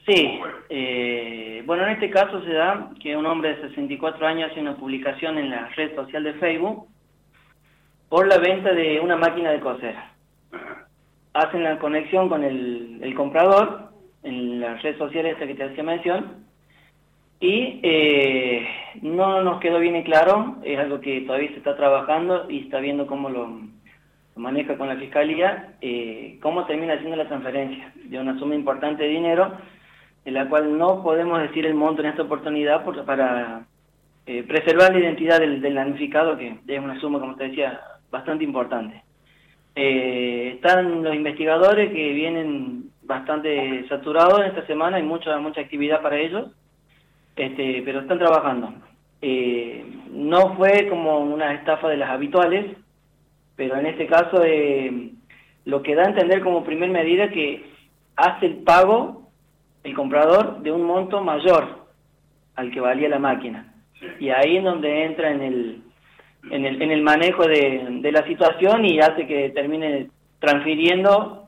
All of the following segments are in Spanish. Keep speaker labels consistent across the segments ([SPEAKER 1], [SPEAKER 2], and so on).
[SPEAKER 1] Sí, bueno, en este caso se da que un hombre de 64 años hace una publicación en la red social de Facebook por la venta de una máquina de coser.
[SPEAKER 2] Ajá.
[SPEAKER 1] Hacen la conexión con el comprador en la red social esta que te hacía mención y no nos quedó bien en claro, es algo que todavía se está trabajando y está viendo cómo lo maneja con la fiscalía, cómo termina haciendo la transferencia de una suma importante de dinero, en la cual no podemos decir el monto en esta oportunidad para preservar la identidad del damnificado, que es una suma, como te decía, bastante importante. Están los investigadores que vienen bastante saturados en esta semana, hay mucha actividad para ellos, pero están trabajando. No fue como una estafa de las habituales, pero en este caso lo que da a entender como primer medida que hace el pago el comprador de un monto mayor al que valía la máquina.
[SPEAKER 2] Sí.
[SPEAKER 1] Y ahí es donde entra en el manejo de la situación y hace que termine transfiriendo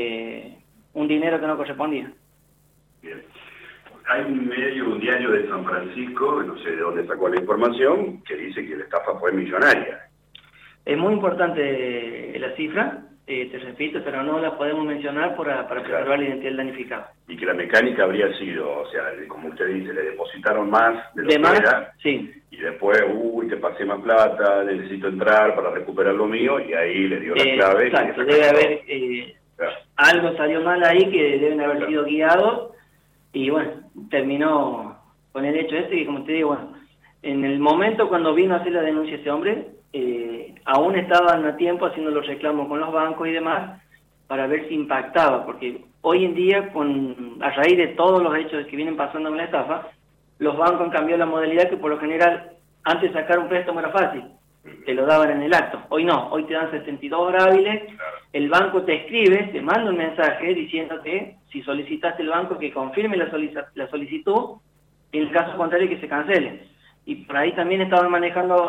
[SPEAKER 1] un dinero que no correspondía.
[SPEAKER 2] Bien. Hay un diario de San Francisco, no sé de dónde sacó la información, que dice que la estafa fue millonaria.
[SPEAKER 1] Es muy importante la cifra, te repito, pero no la podemos mencionar para preservar la identidad del damnificado.
[SPEAKER 2] Y que la mecánica habría sido, o sea, como usted dice, le depositaron más de lo
[SPEAKER 1] ¿De
[SPEAKER 2] que
[SPEAKER 1] más?
[SPEAKER 2] era,
[SPEAKER 1] Sí.
[SPEAKER 2] y después, te pasé más plata, necesito entrar para recuperar lo mío, y ahí le dio la clave.
[SPEAKER 1] Exacto, debe haber
[SPEAKER 2] claro.
[SPEAKER 1] algo salió mal ahí que deben haber
[SPEAKER 2] Claro.
[SPEAKER 1] sido guiados, y bueno, terminó con el hecho que, como te digo, bueno, en el momento cuando vino a hacer la denuncia ese hombre, aún estaban a tiempo haciendo los reclamos con los bancos y demás para ver si impactaba, porque hoy en día, a raíz de todos los hechos que vienen pasando con la estafa, los bancos han cambiado la modalidad que por lo general antes sacar un préstamo era fácil, te lo daban en el acto. Hoy no, hoy te dan 72 horas hábiles, el banco te escribe, te manda un mensaje diciéndote si solicitaste el banco que confirme la solicitud, en el caso contrario que se cancele. Y por ahí también estaban manejando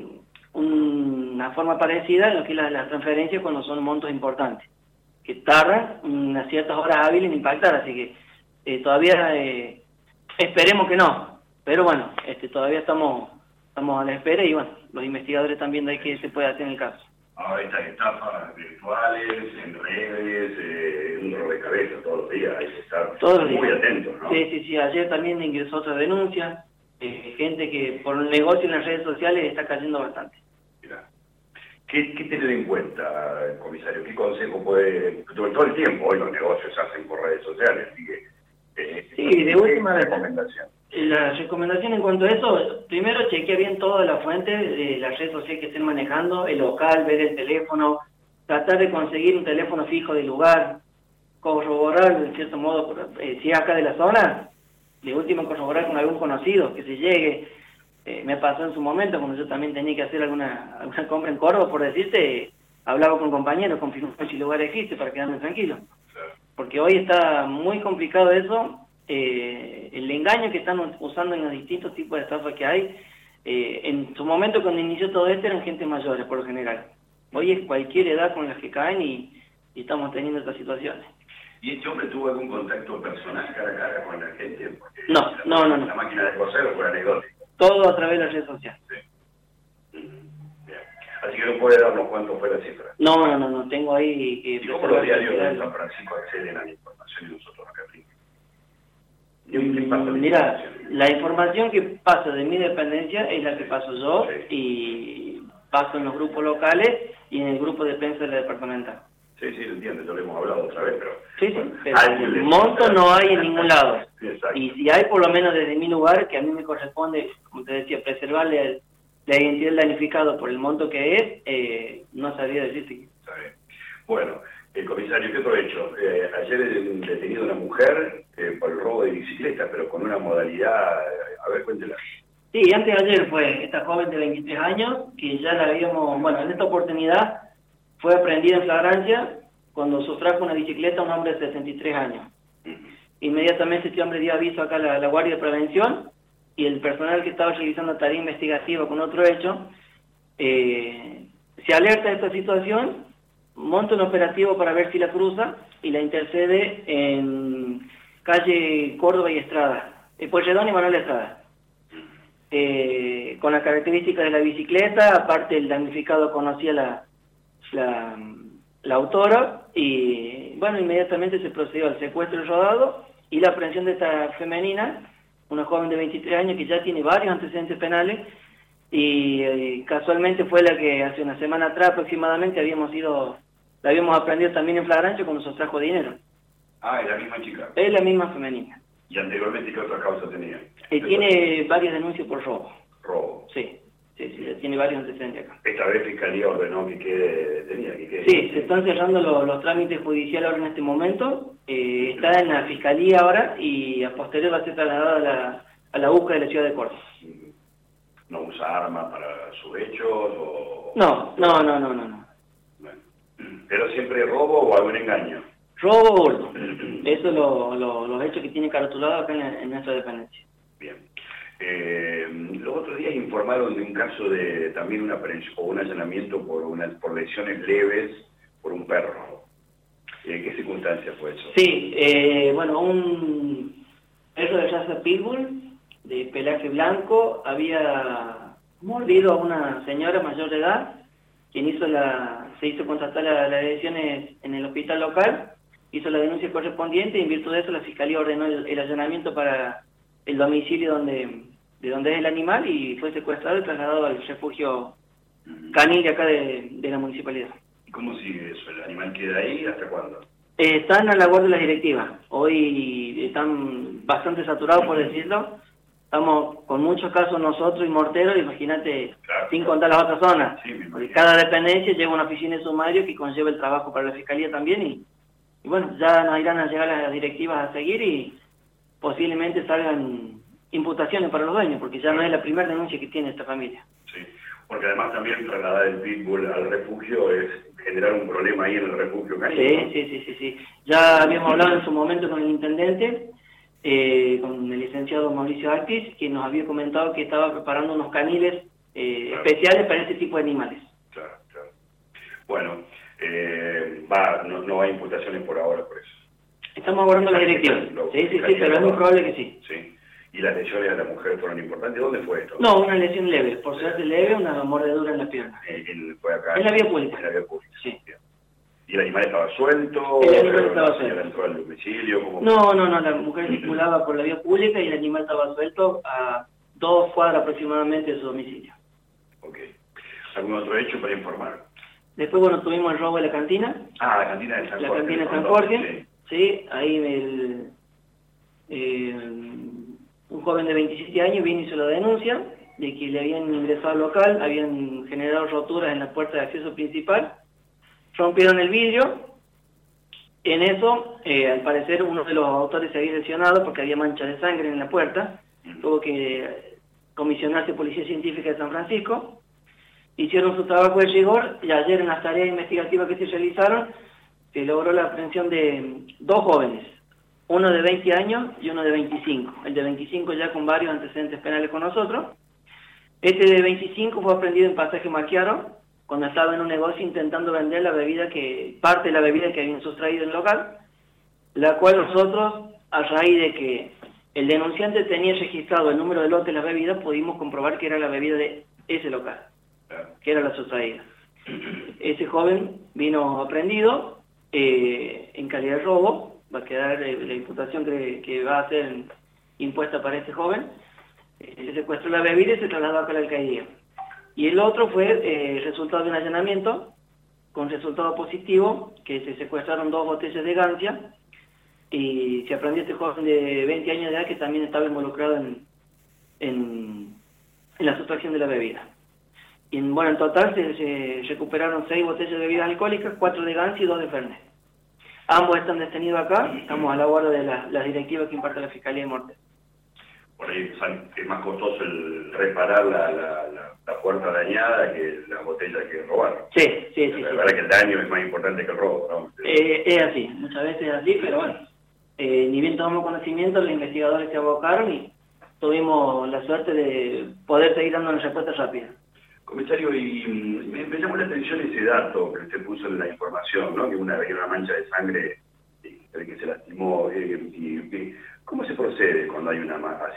[SPEAKER 1] una forma parecida en lo que es la transferencia cuando son montos importantes, que tardan unas ciertas horas hábiles en impactar, así que todavía esperemos que no, pero bueno, todavía estamos a la espera y bueno, los investigadores están viendo ahí qué se puede hacer en el caso.
[SPEAKER 2] Ahora estas estafas virtuales, en redes, un dolor de cabeza todos los días, hay que estar muy atentos, ¿no?
[SPEAKER 1] Sí, ayer también ingresó otra denuncia, gente que por el negocio en las redes sociales está cayendo bastante.
[SPEAKER 2] Mirá. ¿Qué tener en cuenta, comisario? ¿Qué consejo puede...? Todo el tiempo hoy los negocios se hacen por redes sociales, así que...
[SPEAKER 1] sí, de última vez.
[SPEAKER 2] recomendación.
[SPEAKER 1] La recomendación en cuanto a eso, primero chequear bien toda la fuente de las redes sociales que estén manejando, el local, ver el teléfono, tratar de conseguir un teléfono fijo del lugar, corroborar de cierto modo, si es acá de la zona, de último corroborar con algún conocido que se llegue. Me pasó en su momento, cuando yo también tenía que hacer alguna compra en Córdoba, por decirte, hablaba con compañeros, confirmaba si el lugar existe para quedarme tranquilo. Porque hoy está muy complicado eso, el engaño que están usando en los distintos tipos de estafas que hay. En su momento cuando inició todo esto eran gente mayores por lo general. Hoy es cualquier edad con las que caen y estamos teniendo estas situaciones.
[SPEAKER 2] ¿Y este hombre tuvo algún contacto personal cara a cara con la gente? Porque
[SPEAKER 1] No.
[SPEAKER 2] La máquina de coser fue anecdótica.
[SPEAKER 1] Todo a través de las redes sociales.
[SPEAKER 2] Sí. Bien. Así que no puede darnos cuánto fue la cifra.
[SPEAKER 1] No, tengo ahí que...
[SPEAKER 2] ¿Y cómo los diarios de San Francisco acceden a la información y nosotros acá? ¿Qué pasa?
[SPEAKER 1] Mira, la información que pasa de mi dependencia es la que paso yo, y paso en los grupos locales y en el grupo de prensa de la departamental.
[SPEAKER 2] Sí, lo entiendo, ya lo hemos hablado otra vez, pero...
[SPEAKER 1] Sí, pero el monto no hay en ningún lado.
[SPEAKER 2] Sí, exacto.
[SPEAKER 1] Y si hay, por lo menos desde mi lugar, que a mí me corresponde, como te decía, preservarle la identidad del damnificado por el monto que es, no sabría decirte.
[SPEAKER 2] Está bien. Bueno, comisario, ¿qué provecho? Ayer detenido una mujer por el robo de bicicleta, pero con una modalidad... A ver, cuéntela.
[SPEAKER 1] Sí, antes de ayer fue esta joven de 23 años, que ya la habíamos... Bueno, en esta oportunidad fue aprendida en flagrancia cuando sustrajo una bicicleta a un hombre de 63 años. Inmediatamente este hombre dio aviso acá a la Guardia de Prevención, y el personal que estaba realizando tarea investigativa con otro hecho, se alerta de esta situación, monta un operativo para ver si la cruza y la intercede en calle Córdoba y Estrada, Pueyrredón y Manuel Estrada. Con las características de la bicicleta, aparte el damnificado conocía la autora y bueno, inmediatamente se procedió al secuestro y rodado y la aprehensión de esta femenina, una joven de 23 años que ya tiene varios antecedentes penales y casualmente fue la que hace una semana atrás aproximadamente la habíamos aprendido también en flagrancia cuando nos trajo dinero.
[SPEAKER 2] Ah, es la misma chica.
[SPEAKER 1] Es la misma femenina.
[SPEAKER 2] ¿Y anteriormente qué otra causa tenía?
[SPEAKER 1] Tiene varias denuncias por robo.
[SPEAKER 2] Robo.
[SPEAKER 1] Sí, tiene varios antecedentes acá.
[SPEAKER 2] Esta vez Fiscalía ordenó que quede detenida.
[SPEAKER 1] Sí, se están cerrando los trámites judiciales ahora en este momento. Está en la Fiscalía ahora y a posterior va a ser trasladada a la búsqueda de la ciudad de Córdoba.
[SPEAKER 2] ¿No usa armas para sus hechos o...?
[SPEAKER 1] No.
[SPEAKER 2] Bueno. ¿Pero siempre robo o algún engaño?
[SPEAKER 1] Robo o hurto. Eso es los hechos que tiene caratulado acá en nuestra dependencia.
[SPEAKER 2] Bien. Los otros días informaron de un caso de también una aprehensión o un allanamiento por lesiones leves por un perro. ¿Qué circunstancia fue eso?
[SPEAKER 1] Sí, bueno, un perro de raza pitbull de pelaje blanco había mordido a una señora mayor de edad, quien se hizo contratar las lesiones en el hospital local, hizo la denuncia correspondiente y en virtud de eso la Fiscalía ordenó el allanamiento para el domicilio de donde es el animal y fue secuestrado y trasladado al refugio canil de acá de la municipalidad.
[SPEAKER 2] ¿Y cómo sigue eso? ¿El animal queda ahí? ¿Hasta cuándo?
[SPEAKER 1] Están a la guardia de las directivas. Hoy están bastante saturados, por decirlo. Estamos con muchos casos nosotros y morteros, imagínate, sin contar las otras zonas.
[SPEAKER 2] Sí,
[SPEAKER 1] porque cada dependencia lleva una oficina de sumario que conlleva el trabajo para la Fiscalía también y bueno, ya nos irán a llegar las directivas a seguir y posiblemente salgan imputaciones para los dueños, porque ya no es la primera denuncia que tiene esta familia.
[SPEAKER 2] Sí, porque además también trasladar el pitbull al refugio es generar un problema ahí en el refugio canino.
[SPEAKER 1] Sí. Ya habíamos hablado en su momento con el intendente, con el licenciado Mauricio Actis, que nos había comentado que estaba preparando unos caniles especiales para este tipo de animales.
[SPEAKER 2] Claro. Bueno, no hay imputaciones por ahora por eso.
[SPEAKER 1] Estamos abordando las directivas. Sí, pero es muy probable que sí.
[SPEAKER 2] Sí. ¿Y las lesiones a la mujer fueron importantes? ¿Dónde fue esto?
[SPEAKER 1] No, una lesión leve. Por suerte leve, una mordedura en la pierna.
[SPEAKER 2] ¿Fue acá?
[SPEAKER 1] En la vía pública.
[SPEAKER 2] En la vía pública.
[SPEAKER 1] Sí.
[SPEAKER 2] ¿Y el animal estaba suelto?
[SPEAKER 1] El animal estaba suelto.
[SPEAKER 2] ¿Entró al domicilio? ¿Cómo?
[SPEAKER 1] No, la mujer circulaba por la vía pública y el animal estaba suelto a 2 cuadras aproximadamente de su domicilio.
[SPEAKER 2] Ok. ¿Algún otro hecho para informar?
[SPEAKER 1] Después, bueno, tuvimos el robo de la cantina.
[SPEAKER 2] Ah, la cantina de San Jorge.
[SPEAKER 1] La cantina de San Jorge. Sí, ahí un joven de 27 años vino y hizo la denuncia de que le habían ingresado al local, habían generado roturas en la puerta de acceso principal, rompieron el vidrio. En eso, al parecer, uno de los autores se había lesionado porque había manchas de sangre en la puerta, tuvo que comisionarse Policía Científica de San Francisco, hicieron su trabajo de rigor y ayer en las tareas investigativas que se realizaron se logró la aprehensión de 2 jóvenes, uno de 20 años y uno de 25. El de 25 ya con varios antecedentes penales con nosotros. Este de 25 fue aprendido en Pasaje Maquiaro, cuando estaba en un negocio intentando vender parte de la bebida que habían sustraído en el local, la cual nosotros, a raíz de que el denunciante tenía registrado el número de lote de la bebida, pudimos comprobar que era la bebida de ese local, que era la sustraída. Ese joven vino aprendido en calidad de robo, va a quedar la imputación que va a ser impuesta para este joven. Se secuestró la bebida y se trasladó acá a la alcaldía. Y el otro fue resultado de un allanamiento con resultado positivo, que se secuestraron 2 botellas de gancia y se aprendió este joven de 20 años de edad que también estaba involucrado en la sustracción de la bebida. Y bueno, en total se recuperaron 6 botellas de bebidas alcohólicas, 4 de gancia y 2 de Fernet. Ambos están detenidos acá, estamos a la guardia de las directivas que imparte la Fiscalía de Mortes.
[SPEAKER 2] Por ahí es más costoso el reparar la puerta dañada que la botella que robaron.
[SPEAKER 1] Sí.
[SPEAKER 2] La verdad que el daño es más importante que el robo, ¿no?
[SPEAKER 1] Es así, muchas veces es así, pero bueno, ni bien tomamos conocimiento, los investigadores se abocaron y tuvimos la suerte de poder seguir dando una respuesta rápida.
[SPEAKER 2] Comisario, y me llamó la atención ese dato que usted puso en la información, ¿no? Que había una mancha de sangre que se lastimó. ¿Cómo se procede cuando hay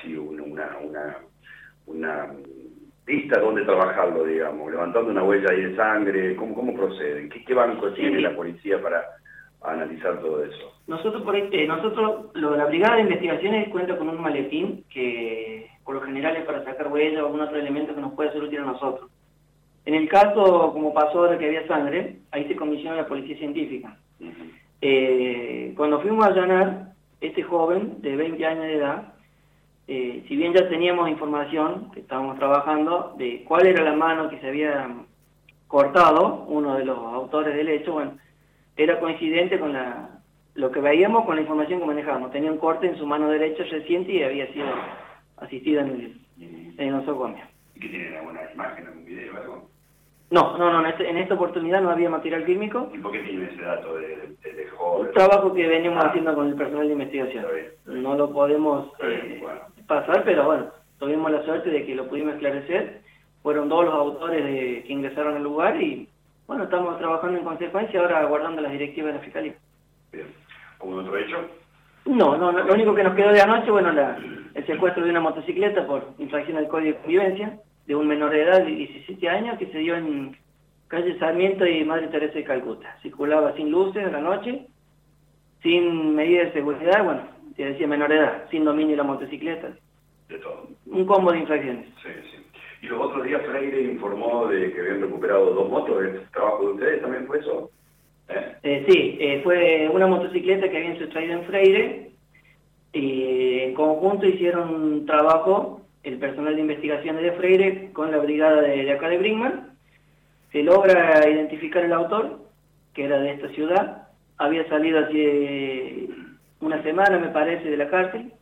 [SPEAKER 2] una pista donde trabajarlo, digamos, levantando una huella ahí de sangre? ¿Cómo proceden? ¿Qué banco tiene la policía para analizar todo eso?
[SPEAKER 1] Nosotros, la Brigada de Investigaciones cuenta con un maletín que por lo general es para sacar huellas o algún otro elemento que nos puede ser útil a nosotros. En el caso, como pasó ahora que había sangre, ahí se comisiona la policía científica. Cuando fuimos a allanar, este joven de 20 años de edad, si bien ya teníamos información, que estábamos trabajando, de cuál era la mano que se había cortado, uno de los autores del hecho, bueno, era coincidente con lo que veíamos con la información que manejábamos. Tenía un corte en su mano derecha reciente y había sido asistido en el nosocomio.
[SPEAKER 2] ¿Y qué tienen? ¿Alguna imagen, algún video o algo?
[SPEAKER 1] No, en esta oportunidad no había material fílmico.
[SPEAKER 2] ¿Y por qué tienen ese dato de joven?
[SPEAKER 1] Un trabajo que venimos haciendo con el personal de investigación.
[SPEAKER 2] Está bien.
[SPEAKER 1] No lo podemos pasar, pero bueno, tuvimos la suerte de que lo pudimos esclarecer. Fueron dos los autores que ingresaron al lugar y bueno, estamos trabajando en consecuencia, ahora aguardando las directivas de la Fiscalía.
[SPEAKER 2] Bien. ¿Algún otro hecho?
[SPEAKER 1] No, lo único que nos quedó de anoche, bueno, el secuestro de una motocicleta por infracción al Código de Convivencia de un menor de edad de 17 años que se dio en calle Sarmiento y Madre Teresa de Calcuta. Circulaba sin luces a la noche, sin medidas de seguridad, bueno, te decía menor de edad, sin dominio de la motocicleta.
[SPEAKER 2] De todo.
[SPEAKER 1] Un combo de infracciones.
[SPEAKER 2] Sí. Y los otros días Freire informó de que habían recuperado 2 motos. ¿El trabajo de ustedes también fue eso?
[SPEAKER 1] Sí, fue una motocicleta que habían sustraído en Freire y en conjunto hicieron un trabajo el personal de investigaciones de Freire con la brigada de acá de Brinkmann. Se logra identificar el autor, que era de esta ciudad. Había salido hace una semana, me parece, de la cárcel.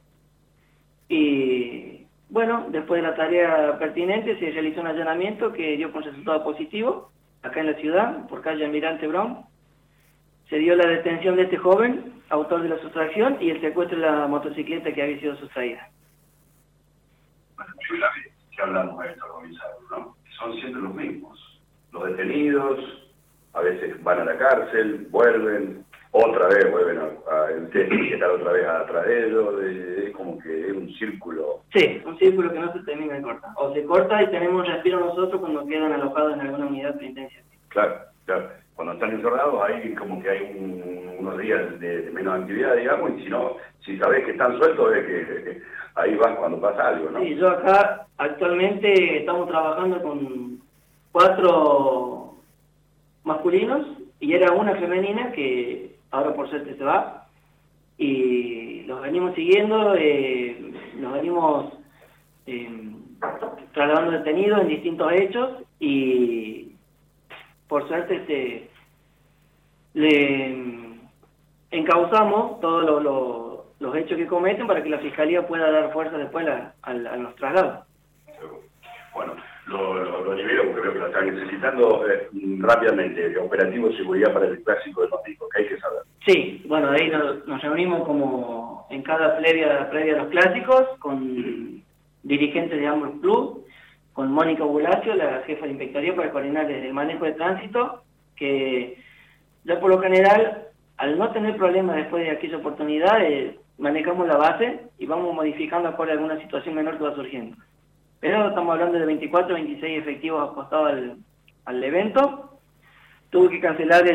[SPEAKER 1] Y bueno, después de la tarea pertinente se realizó un allanamiento que dio con resultado positivo acá en la ciudad, por calle Almirante Brown. Se dio la detención de este joven, autor de la sustracción, y el secuestro de la motocicleta que había sido sustraída.
[SPEAKER 2] Bueno, primera vez que hablamos de estos comisarios, ¿no? Son siempre los mismos. Los detenidos, a veces van a la cárcel, vuelven, otra vez vuelven ustedes tienen que estar otra vez atrás de ellos, es como que es un círculo.
[SPEAKER 1] Sí, un círculo que no se termina de cortar. O se corta y tenemos un respiro nosotros cuando quedan alojados en alguna unidad penitenciaria.
[SPEAKER 2] Claro. Cuando están encerrados hay como que hay unos días de menos actividad, digamos, y si sabés que están sueltos, es que ahí vas cuando pasa algo, ¿no?
[SPEAKER 1] Sí, yo acá actualmente estamos trabajando con 4 masculinos y era una femenina que ahora por suerte se va y los venimos siguiendo, los venimos trasladando detenidos en distintos hechos y por suerte le encauzamos todos los hechos que cometen para que la Fiscalía pueda dar fuerza después a los traslados.
[SPEAKER 2] Bueno, lo libero porque veo que lo están necesitando rápidamente. Operativo de seguridad para el clásico de domingo, que hay que saber.
[SPEAKER 1] Sí, bueno, ahí nos reunimos como en cada previa de los clásicos con dirigentes de ambos clubes, con Mónica Bulacio, la jefa de inspectoría, para coordinar el manejo de tránsito, que ya por lo general, al no tener problemas después de aquella oportunidad, manejamos la base y vamos modificando acorde a alguna situación menor que va surgiendo. Pero estamos hablando de 24, 26 efectivos apostados al evento. Tuve que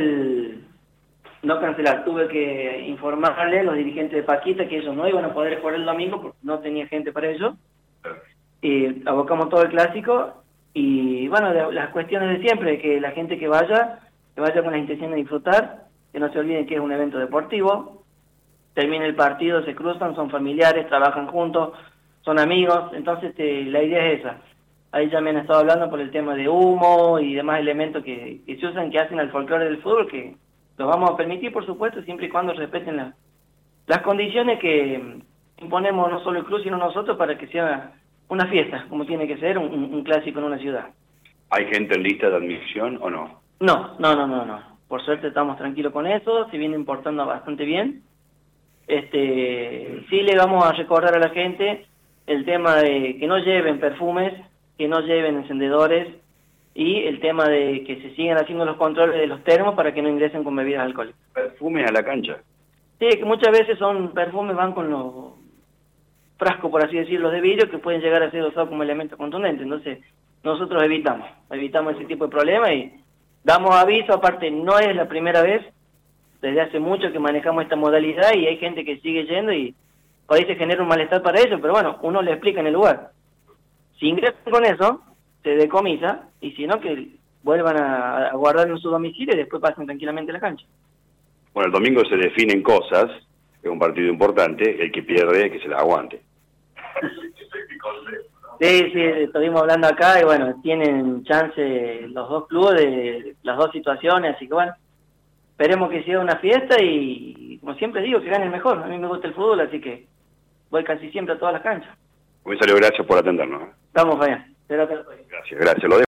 [SPEAKER 1] tuve que informarle a los dirigentes de Paquita que ellos no iban a poder jugar el domingo porque no tenía gente para ello. Abocamos todo el clásico y bueno, las cuestiones de siempre, que la gente que vaya con la intención de disfrutar, que no se olviden que es un evento deportivo, termina el partido, se cruzan, son familiares, trabajan juntos, son amigos, entonces la idea es esa. Ahí ya me han estado hablando por el tema de humo y demás elementos que se usan, que hacen al folclore del fútbol, que los vamos a permitir, por supuesto, siempre y cuando respeten las condiciones que imponemos no solo el club, sino nosotros, para que sea una fiesta, como tiene que ser un clásico en una ciudad.
[SPEAKER 2] ¿Hay gente en lista de admisión o no?
[SPEAKER 1] No. Por suerte estamos tranquilos con eso, se viene portando bastante bien. Sí le vamos a recordar a la gente el tema de que no lleven perfumes, que no lleven encendedores y el tema de que se sigan haciendo los controles de los termos para que no ingresen con bebidas alcohólicas.
[SPEAKER 2] ¿Perfumes a la cancha?
[SPEAKER 1] Sí, que muchas veces son perfumes, van con los frascos, por así decirlo, de vidrio, que pueden llegar a ser usados como elemento contundente. Entonces, nosotros evitamos ese tipo de problemas y damos aviso. Aparte, no es la primera vez, desde hace mucho que manejamos esta modalidad y hay gente que sigue yendo y por ahí se genera un malestar para ellos, pero bueno, uno le explica en el lugar. Si ingresan con eso, se decomisa, y si no, que vuelvan a guardar en su domicilio y después pasen tranquilamente a la cancha.
[SPEAKER 3] Bueno, el domingo se definen cosas, es un partido importante, el que pierde, que se las aguante.
[SPEAKER 1] Sí, estuvimos hablando acá y bueno, tienen chance los dos clubes de las dos situaciones, así que bueno, esperemos que sea una fiesta y como siempre digo, que gane el mejor. A mí me gusta el fútbol, así que voy casi siempre a todas las canchas.
[SPEAKER 3] Comisario, gracias por atendernos.
[SPEAKER 1] Vamos allá.
[SPEAKER 3] Gracias. Lo dejo.